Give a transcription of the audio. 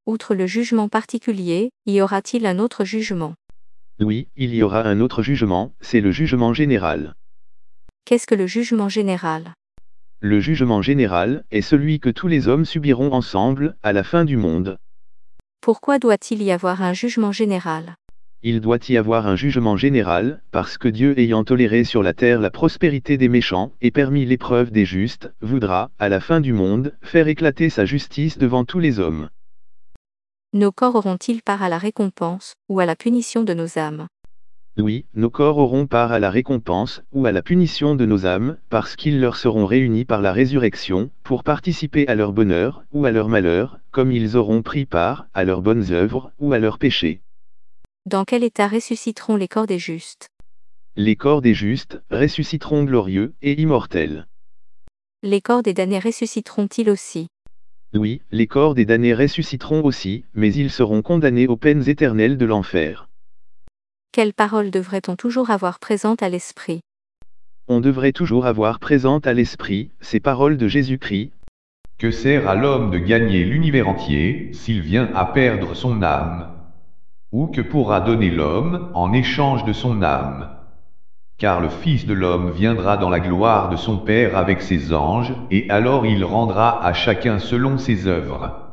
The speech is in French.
Outre le jugement particulier, y aura-t-il un autre jugement? Oui, il y aura un autre jugement, c'est le jugement général. Qu'est-ce que le jugement général? Le jugement général est celui que tous les hommes subiront ensemble, à la fin du monde. Pourquoi doit-il y avoir un jugement général? Il doit y avoir un jugement général, parce que Dieu ayant toléré sur la terre la prospérité des méchants, et permis l'épreuve des justes, voudra, à la fin du monde, faire éclater sa justice devant tous les hommes. Nos corps auront-ils part à la récompense, ou à la punition de nos âmes? Oui, nos corps auront part à la récompense, ou à la punition de nos âmes, parce qu'ils leur seront réunis par la résurrection, pour participer à leur bonheur, ou à leur malheur, comme ils auront pris part, à leurs bonnes œuvres, ou à leurs péchés. Dans quel état ressusciteront les corps des justes? Les corps des justes ressusciteront glorieux et immortels. Les corps des damnés ressusciteront-ils aussi? Oui, les corps des damnés ressusciteront aussi, mais ils seront condamnés aux peines éternelles de l'enfer. Quelle parole devrait-on toujours avoir présente à l'esprit? On devrait toujours avoir présente à l'esprit ces paroles de Jésus-Christ. Que sert à l'homme de gagner l'univers entier, s'il vient à perdre son âme? Ou que pourra donner l'homme, en échange de son âme? Car le Fils de l'homme viendra dans la gloire de son Père avec ses anges, et alors il rendra à chacun selon ses œuvres.